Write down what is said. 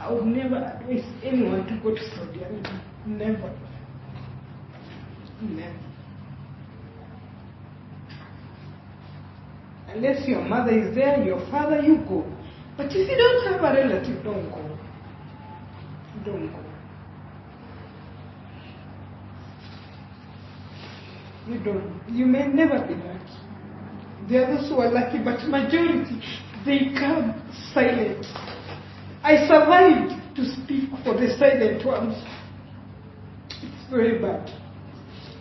I would never advise anyone to go to Saudi Arabia. Never. Never. Unless your mother is there, your father, you go. But if you don't have a relative, don't go. Don't go. You may never be lucky. There are those who are lucky, but majority, they come silent. I survived to speak for the silent ones. It's very bad.